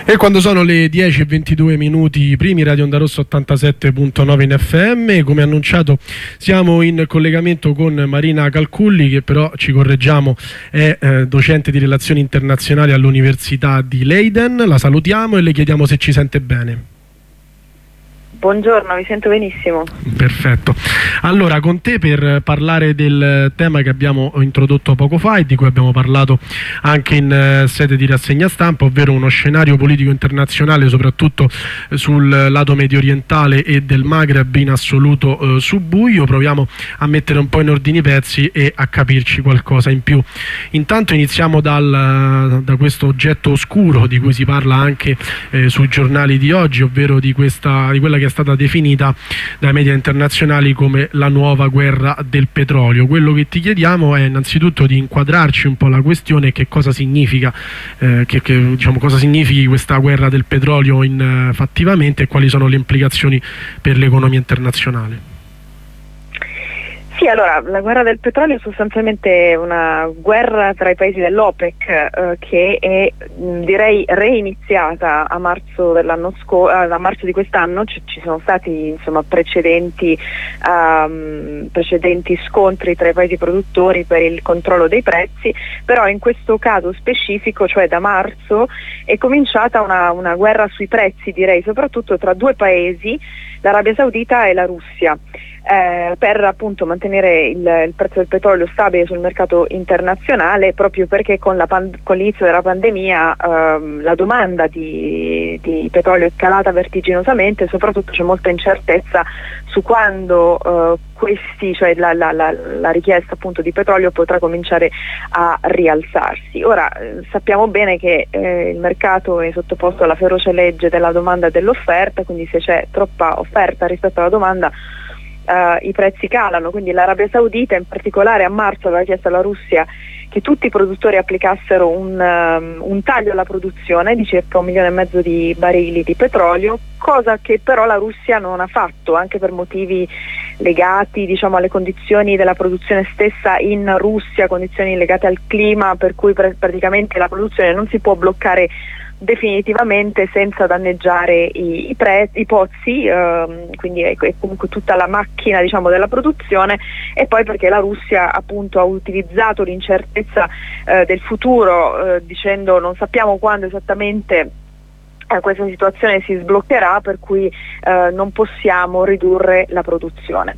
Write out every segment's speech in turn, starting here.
E quando sono le 10:22 minuti, primi Radio Onda Rossa 87.9 in FM, come annunciato siamo in collegamento con Marina Calculli, che però, ci correggiamo, è docente di relazioni internazionali all'Università di Leiden. La salutiamo e le chiediamo se ci sente bene. Buongiorno, vi sento benissimo. Perfetto. Allora, con te per parlare del tema che abbiamo introdotto poco fa e di cui abbiamo parlato anche in sede di rassegna stampa, ovvero uno scenario politico internazionale, soprattutto sul lato medio orientale e del Maghreb in assoluto subbuglio. Proviamo a mettere un po' in ordine i pezzi e a capirci qualcosa in più. Intanto iniziamo da questo oggetto oscuro di cui si parla anche sui giornali di oggi, ovvero di quella che è stata definita dai media internazionali come la nuova guerra del petrolio. Quello che ti chiediamo è innanzitutto di inquadrarci un po' la questione e che cosa significa, diciamo, cosa significhi questa guerra del petrolio fattivamente e quali sono le implicazioni per l'economia internazionale. Sì, allora, la guerra del petrolio è sostanzialmente una guerra tra i paesi dell'OPEC che è, direi, reiniziata a marzo dell'anno a marzo di quest'anno. Ci sono stati, insomma, precedenti scontri tra i paesi produttori per il controllo dei prezzi, però in questo caso specifico, cioè da marzo, è cominciata una guerra sui prezzi, direi, soprattutto tra due paesi, l'Arabia Saudita e la Russia. Per appunto mantenere il prezzo del petrolio stabile sul mercato internazionale, proprio perché con l'inizio della pandemia la domanda di petrolio è calata vertiginosamente e soprattutto c'è molta incertezza su quando cioè la richiesta appunto di petrolio potrà cominciare a rialzarsi. Ora sappiamo bene che il mercato è sottoposto alla feroce legge della domanda e dell'offerta, quindi se c'è troppa offerta rispetto alla domanda i prezzi calano, quindi l'Arabia Saudita in particolare a marzo aveva chiesto alla Russia che tutti i produttori applicassero un taglio alla produzione di circa 1,5 milioni di barili di petrolio, cosa che però la Russia non ha fatto, anche per motivi legati, diciamo, alle condizioni della produzione stessa in Russia, condizioni legate al clima, per cui praticamente la produzione non si può bloccare definitivamente senza danneggiare i pozzi, quindi è comunque tutta la macchina, diciamo, della produzione, e poi perché la Russia appunto ha utilizzato l'incertezza del futuro, dicendo non sappiamo quando esattamente questa situazione si sbloccherà, per cui non possiamo ridurre la produzione.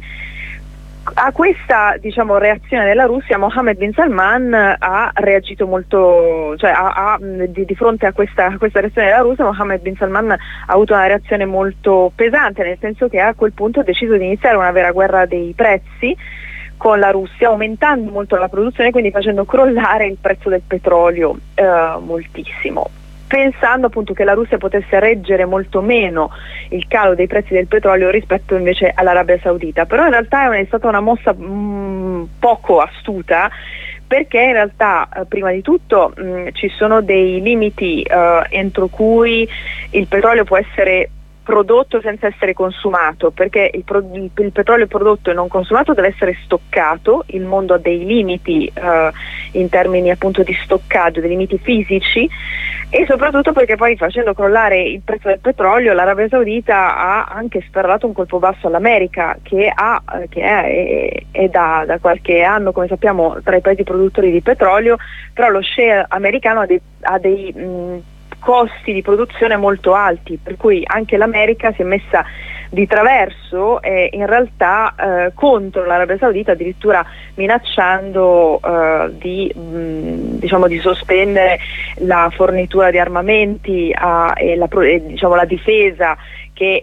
A questa, diciamo, reazione della Russia, Mohammed bin Salman ha reagito molto, cioè di fronte a questa reazione della Russia, Mohammed bin Salman ha avuto una reazione molto pesante, nel senso che a quel punto ha deciso di iniziare una vera guerra dei prezzi con la Russia, aumentando molto la produzione, quindi facendo crollare il prezzo del petrolio moltissimo, pensando appunto che la Russia potesse reggere molto meno il calo dei prezzi del petrolio rispetto invece all'Arabia Saudita. Però in realtà è stata una mossa poco astuta, perché in realtà prima di tutto ci sono dei limiti entro cui il petrolio può essere prodotto senza essere consumato, perché il petrolio prodotto e non consumato deve essere stoccato. Il mondo ha dei limiti in termini appunto di stoccaggio, dei limiti fisici, e soprattutto perché poi, facendo crollare il prezzo del petrolio, l'Arabia Saudita ha anche sferrato un colpo basso all'America, che è da qualche anno, come sappiamo, tra i paesi produttori di petrolio, però lo share americano ha dei costi di produzione molto alti, per cui anche l'America si è messa di traverso in realtà contro l'Arabia Saudita, addirittura minacciando di sospendere la fornitura di armamenti e la difesa che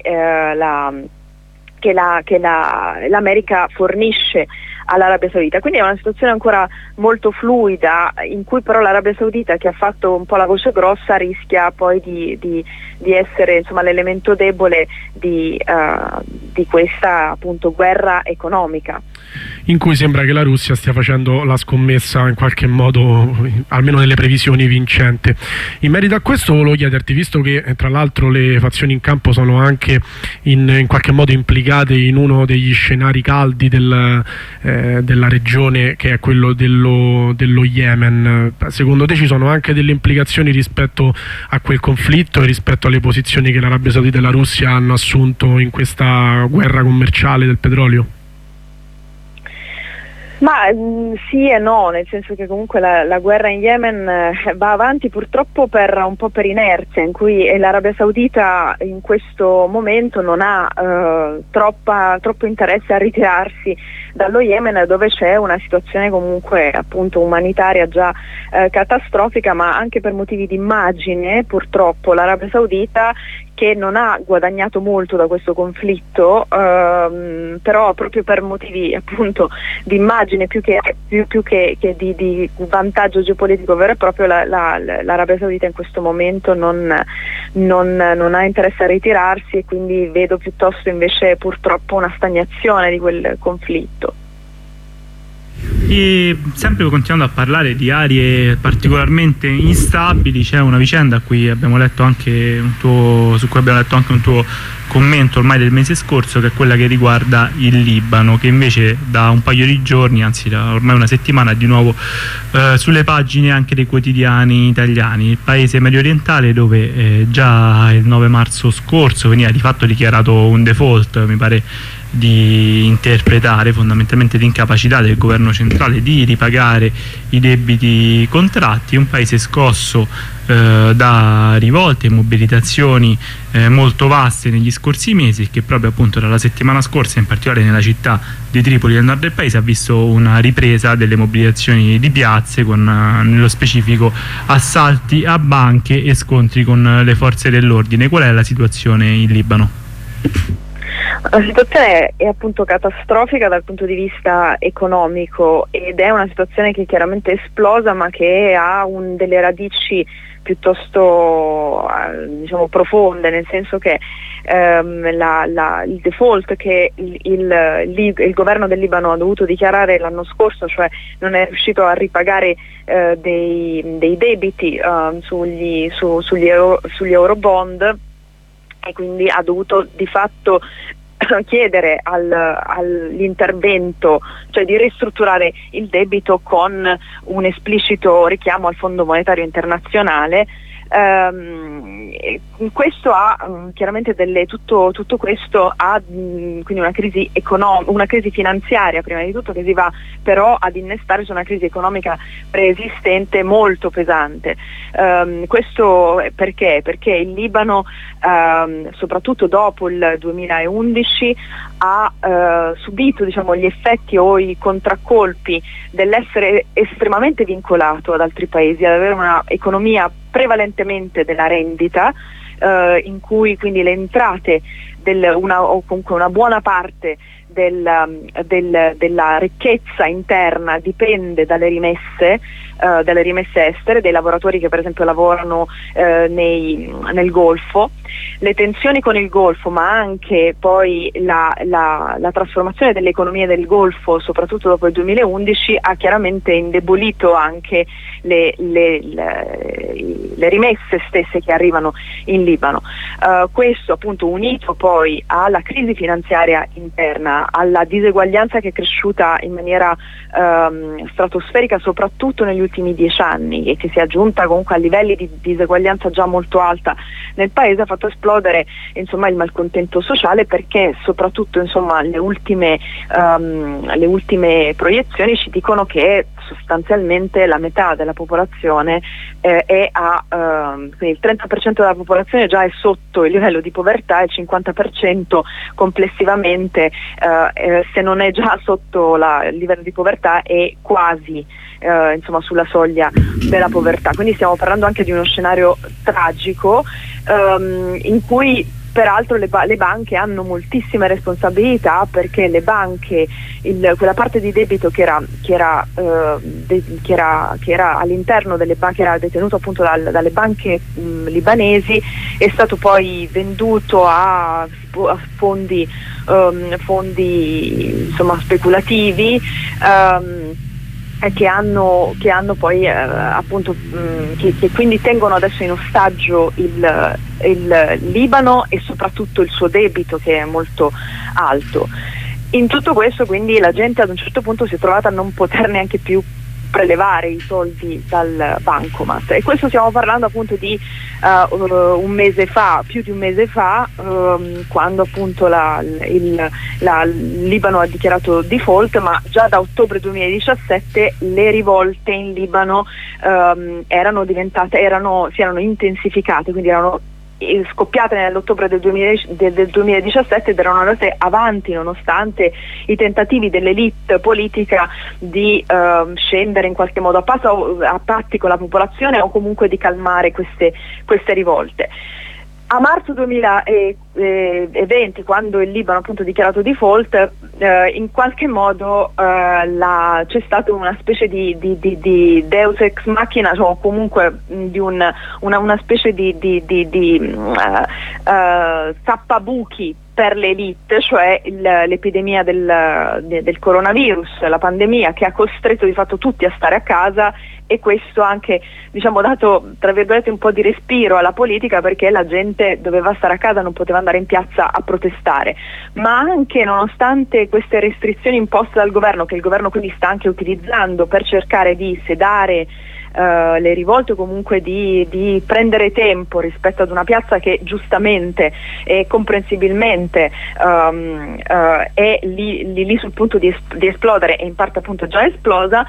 l'America fornisce all'Arabia Saudita. Quindi è una situazione ancora molto fluida, in cui però l'Arabia Saudita, che ha fatto un po' la voce grossa, rischia poi di essere, insomma, l'elemento debole di questa appunto guerra economica, in cui sembra che la Russia stia facendo la scommessa in qualche modo, almeno nelle previsioni, vincente. In merito a questo volevo chiederti, visto che tra l'altro le fazioni in campo sono anche in qualche modo implicate in uno degli scenari caldi della regione, che è quello dello Yemen. Secondo te ci sono anche delle implicazioni rispetto a quel conflitto e rispetto alle posizioni che l'Arabia Saudita e la Russia hanno assunto in questa guerra commerciale del petrolio? Ma sì e no, nel senso che comunque la guerra in Yemen va avanti purtroppo un po' per inerzia, in cui l'Arabia Saudita in questo momento non ha troppo interesse a ritirarsi dallo Yemen, dove c'è una situazione comunque appunto umanitaria già catastrofica, ma anche per motivi di immagine purtroppo l'Arabia Saudita, che non ha guadagnato molto da questo conflitto, però proprio per motivi appunto di immagine più che di vantaggio geopolitico vero e proprio, l'Arabia Saudita in questo momento non ha interesse a ritirarsi, e quindi vedo piuttosto invece purtroppo una stagnazione di quel conflitto. E sempre continuando a parlare di aree particolarmente instabili, c'è una vicenda su cui abbiamo letto anche un tuo commento ormai del mese scorso, che è quella che riguarda il Libano, che invece da un paio di giorni, anzi da ormai una settimana, è di nuovo sulle pagine anche dei quotidiani italiani. Il paese medio orientale, dove già il 9 marzo scorso veniva di fatto dichiarato un default, mi pare di interpretare, fondamentalmente l'incapacità del governo centrale di ripagare i debiti contratti. Un paese scosso da rivolte e mobilitazioni molto vaste negli scorsi mesi, che proprio appunto dalla settimana scorsa, in particolare nella città di Tripoli nel nord del paese, ha visto una ripresa delle mobilitazioni di piazze, con nello specifico assalti a banche e scontri con le forze dell'ordine. Qual è la situazione in Libano? La situazione è appunto catastrofica dal punto di vista economico, ed è una situazione che chiaramente è esplosa, ma che ha delle radici piuttosto diciamo profonde, nel senso che il default che il governo del Libano ha dovuto dichiarare l'anno scorso, cioè non è riuscito a ripagare dei debiti sugli eurobond, e quindi ha dovuto di fatto chiedere all'intervento, cioè di ristrutturare il debito con un esplicito richiamo al Fondo Monetario Internazionale. Questo ha chiaramente tutto questo ha quindi una crisi finanziaria prima di tutto, che si va però ad innestare su una crisi economica preesistente molto pesante. Questo perché? Perché il Libano, soprattutto dopo il 2011, ha subito, diciamo, gli effetti o i contraccolpi dell'essere estremamente vincolato ad altri paesi, ad avere una economia prevalentemente della rendita, in cui quindi le entrate o comunque una buona parte della ricchezza interna dipende dalle rimesse estere, dei lavoratori che per esempio lavorano nel Golfo. Le tensioni con il Golfo, ma anche poi la trasformazione delle economie del Golfo, soprattutto dopo il 2011, ha chiaramente indebolito anche le rimesse stesse che arrivano in Libano. Questo appunto unito poi alla crisi finanziaria interna, alla diseguaglianza che è cresciuta in maniera stratosferica soprattutto negli ultimi 10 anni, e che si è aggiunta comunque a livelli di diseguaglianza già molto alta nel paese, ha fatto esplodere insomma il malcontento sociale, perché soprattutto insomma le ultime proiezioni ci dicono che sostanzialmente la metà della popolazione quindi il 30% della popolazione già è sotto il livello di povertà, e il 50% complessivamente se non è già sotto il livello di povertà è quasi insomma sulla soglia della povertà. Quindi stiamo parlando anche di uno scenario tragico, in cui peraltro le banche hanno moltissime responsabilità, perché le banche, quella parte di debito che era all'interno delle banche, era detenuto appunto dalle banche libanesi, è stato poi venduto a fondi insomma speculativi, che hanno poi appunto che quindi tengono adesso in ostaggio il Libano, e soprattutto il suo debito, che è molto alto. In tutto questo quindi la gente ad un certo punto si è trovata a non poter neanche più prelevare i soldi dal bancomat, e questo stiamo parlando appunto di un mese fa, più di un mese fa, quando appunto il Libano ha dichiarato default, ma già da ottobre 2017 le rivolte in Libano si erano intensificate, quindi erano scoppiate nell'ottobre del 2017 ed erano andate avanti nonostante i tentativi dell'elite politica di scendere in qualche modo a patti con la popolazione o comunque di calmare queste rivolte. A marzo 2020, quando il Libano appunto ha dichiarato default, in qualche modo c'è stata una specie di deus ex machina, cioè comunque di una specie di tappabuchi per l'elite, cioè l'epidemia del coronavirus, la pandemia che ha costretto di fatto tutti a stare a casa, e questo anche dato tra virgolette un po' di respiro alla politica, perché la gente doveva stare a casa, non poteva andare in piazza a protestare. Ma anche nonostante queste restrizioni imposte dal governo, che il governo quindi sta anche utilizzando per cercare di sedare le rivolte, o comunque di prendere tempo rispetto ad una piazza che giustamente e comprensibilmente è lì sul punto di esplodere, e in parte appunto già esplosa.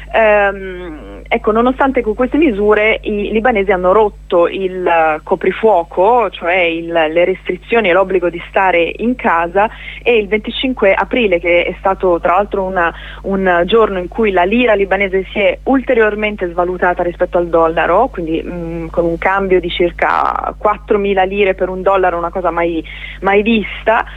Ecco, nonostante con queste misure i libanesi hanno rotto il coprifuoco, cioè le restrizioni e l'obbligo di stare in casa, e il 25 aprile, che è stato tra l'altro un giorno in cui la lira libanese si è ulteriormente svalutata rispetto al dollaro, quindi con un cambio di circa 4.000 lire per un dollaro, una cosa mai vista,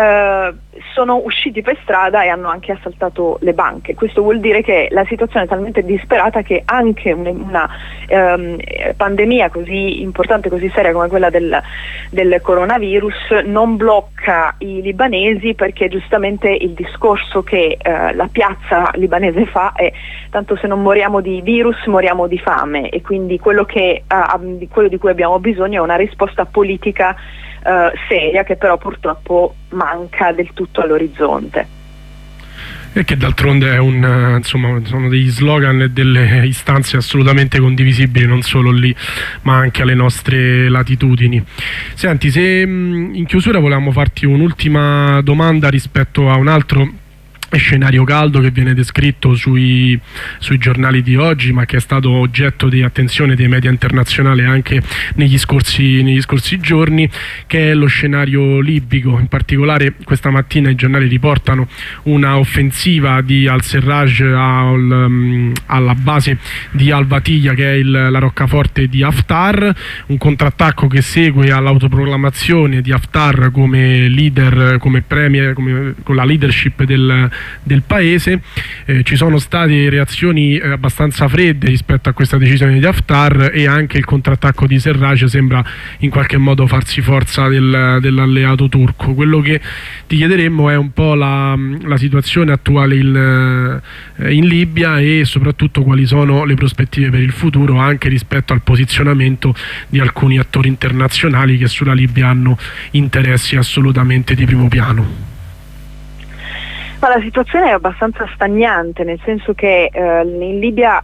sono usciti per strada e hanno anche assaltato le banche. Questo vuol dire che la situazione è talmente disperata che anche una pandemia così importante, così seria come quella del coronavirus non blocca i libanesi, perché giustamente il discorso che la piazza libanese fa è: tanto se non moriamo di virus moriamo di fame, e quindi quello di cui abbiamo bisogno è una risposta politica seria, che però purtroppo manca del tutto all'orizzonte. E che d'altronde è sono degli slogan e delle istanze assolutamente condivisibili, non solo lì ma anche alle nostre latitudini. Senti, se in chiusura volevamo farti un'ultima domanda rispetto a un altro scenario caldo che viene descritto sui giornali di oggi, ma che è stato oggetto di attenzione dei media internazionali anche negli scorsi giorni, che è lo scenario libico. In particolare questa mattina i giornali riportano una offensiva di al-Serraj alla base di Al-Batiyya, che è la roccaforte di Haftar, un contrattacco che segue all'autoproclamazione di Haftar come leader, come premier, con la leadership del paese. Ci sono state reazioni abbastanza fredde rispetto a questa decisione di Haftar, e anche il contrattacco di Serraj sembra in qualche modo farsi forza dell'alleato turco. Quello che ti chiederemmo è un po' la situazione attuale in Libia, e soprattutto quali sono le prospettive per il futuro, anche rispetto al posizionamento di alcuni attori internazionali che sulla Libia hanno interessi assolutamente di primo piano. Ma la situazione è abbastanza stagnante, nel senso che in Libia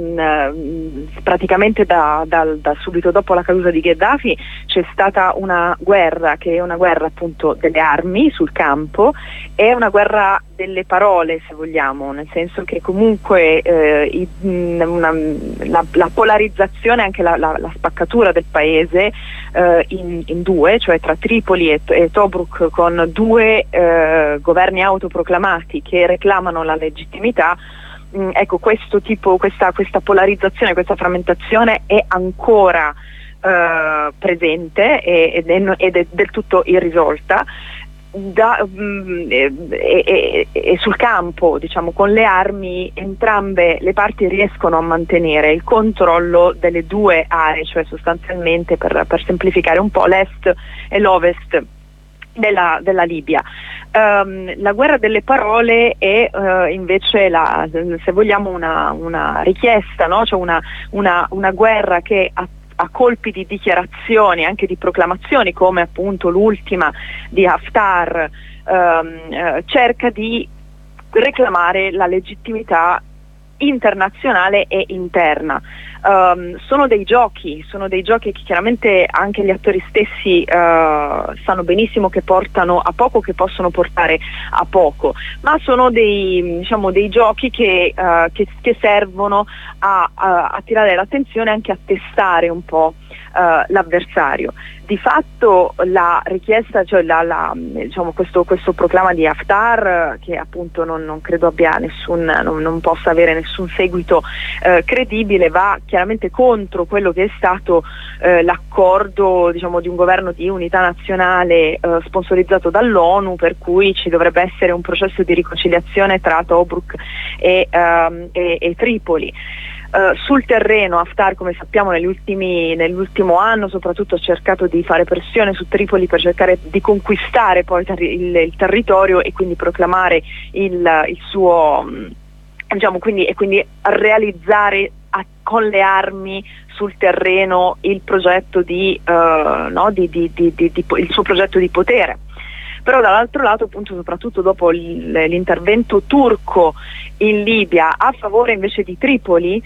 praticamente da subito dopo la caduta di Gheddafi c'è stata una guerra, che è una guerra appunto delle armi sul campo, è una guerra delle parole, se vogliamo, nel senso che comunque la polarizzazione, anche la spaccatura del paese in due, cioè tra Tripoli e Tobruk, con due governi autoproclamati che reclamano la legittimità. Ecco, questa polarizzazione, questa frammentazione è ancora presente ed è del tutto irrisolta. E sul campo, diciamo, con le armi, entrambe le parti riescono a mantenere il controllo delle due aree, cioè sostanzialmente, per semplificare un po', l'est e l'ovest della Libia. La guerra delle parole è invece se vogliamo una richiesta, no? Cioè una guerra che a colpi di dichiarazioni, anche di proclamazioni, come appunto l'ultima di Haftar cerca di reclamare la legittimità internazionale e interna. Sono dei giochi che chiaramente anche gli attori stessi sanno benissimo che portano a poco, che possono portare a poco, ma sono dei giochi che servono a attirare l'attenzione, anche a testare un po' l'avversario. Di fatto la richiesta, cioè questo proclama di Haftar, che appunto non credo abbia non possa avere nessun seguito credibile, va chiaramente contro quello che è stato l'accordo, diciamo, di un governo di unità nazionale sponsorizzato dall'ONU, per cui ci dovrebbe essere un processo di riconciliazione tra Tobruk e Tripoli. Sul terreno Haftar, come sappiamo, nell'ultimo anno soprattutto ha cercato di fare pressione su Tripoli per cercare di conquistare poi il territorio e quindi proclamare il suo, quindi realizzare con le armi sul terreno il progetto il suo progetto di potere. Però dall'altro lato, appunto, soprattutto dopo l'intervento turco in Libia a favore invece di Tripoli,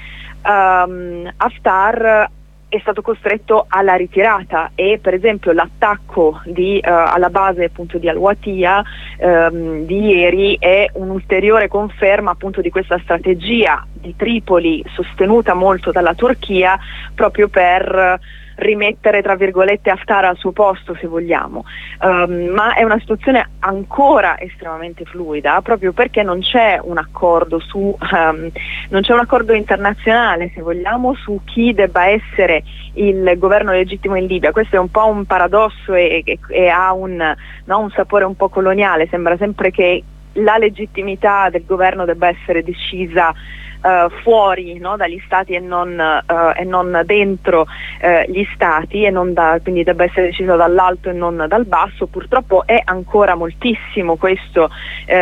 Haftar è stato costretto alla ritirata, e per esempio l'attacco alla base appunto di Al-Watiya di ieri è un'ulteriore conferma appunto di questa strategia di Tripoli, sostenuta molto dalla Turchia, proprio per rimettere, tra virgolette, Haftar al suo posto, se vogliamo, ma è una situazione ancora estremamente fluida, proprio perché non c'è un accordo non c'è un accordo internazionale, se vogliamo, su chi debba essere il governo legittimo in Libia. Questo è un po' un paradosso e ha un sapore un po' coloniale. Sembra sempre che la legittimità del governo debba essere decisa fuori, no, dagli stati e non dentro gli stati, e quindi debba essere deciso dall'alto e non dal basso. Purtroppo è ancora moltissimo questo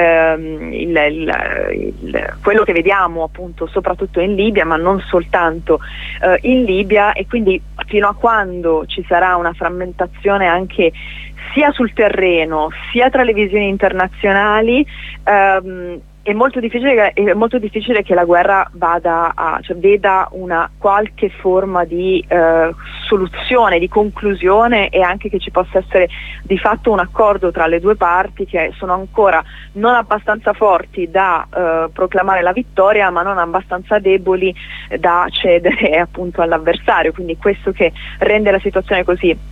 quello che vediamo appunto soprattutto in Libia, ma non soltanto in Libia, e quindi fino a quando ci sarà una frammentazione anche sia sul terreno sia tra le visioni internazionali, è molto difficile che la guerra veda una qualche forma di soluzione, di conclusione, e anche che ci possa essere di fatto un accordo tra le due parti, che sono ancora non abbastanza forti da proclamare la vittoria, ma non abbastanza deboli da cedere appunto all'avversario. Quindi questo che rende la situazione così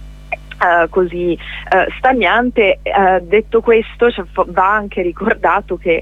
stagnante. Detto questo, va anche ricordato che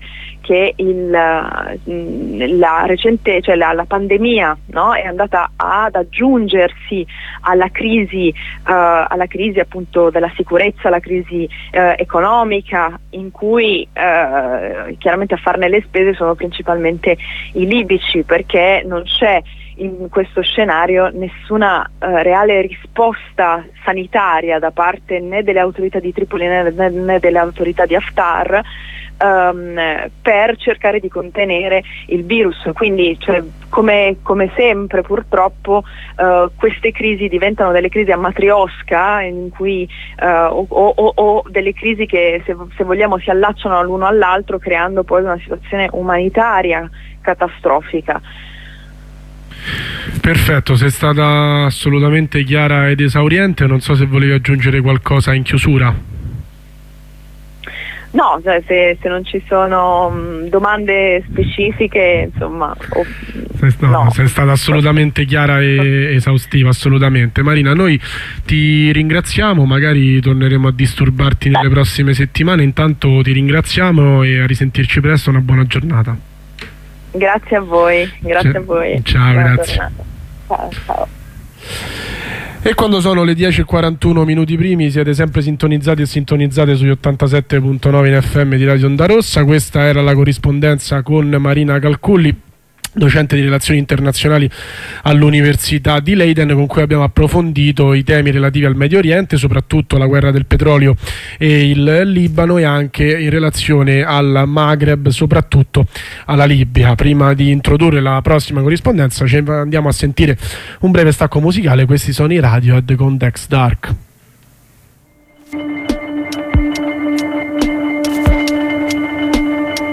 la recente, cioè la pandemia, no, è andata ad aggiungersi alla crisi appunto della sicurezza, la crisi economica, in cui chiaramente a farne le spese sono principalmente i libici, perché non c'è in questo scenario nessuna reale risposta sanitaria da parte né delle autorità di Tripoli né delle autorità di Haftar per cercare di contenere il virus. Quindi, come sempre purtroppo queste crisi diventano delle crisi a matrioska, in cui o delle crisi che se vogliamo si allacciano l'uno all'altro, creando poi una situazione umanitaria catastrofica. Perfetto, sei stata assolutamente chiara ed esauriente. Non so se volevi aggiungere qualcosa in chiusura. No, se non ci sono domande specifiche, insomma. Sei stata assolutamente chiara e esaustiva, assolutamente. Marina, noi ti ringraziamo, magari torneremo a disturbarti nelle prossime settimane. Intanto ti ringraziamo e a risentirci presto. Una buona giornata. Grazie a voi, a voi. Ciao, grazie. Ciao. E quando sono le 10:41 minuti primi, siete sempre sintonizzati e sintonizzate sugli 87.9 in FM di Radio Onda Rossa. Questa era la corrispondenza con Marina Calculli, docente di relazioni internazionali all'Università di Leiden, con cui abbiamo approfondito i temi relativi al Medio Oriente, soprattutto la guerra del petrolio e il Libano, e anche in relazione al Maghreb, soprattutto alla Libia. Prima di introdurre la prossima corrispondenza ci andiamo a sentire un breve stacco musicale. Questi sono i Radiohead con Dex Dark.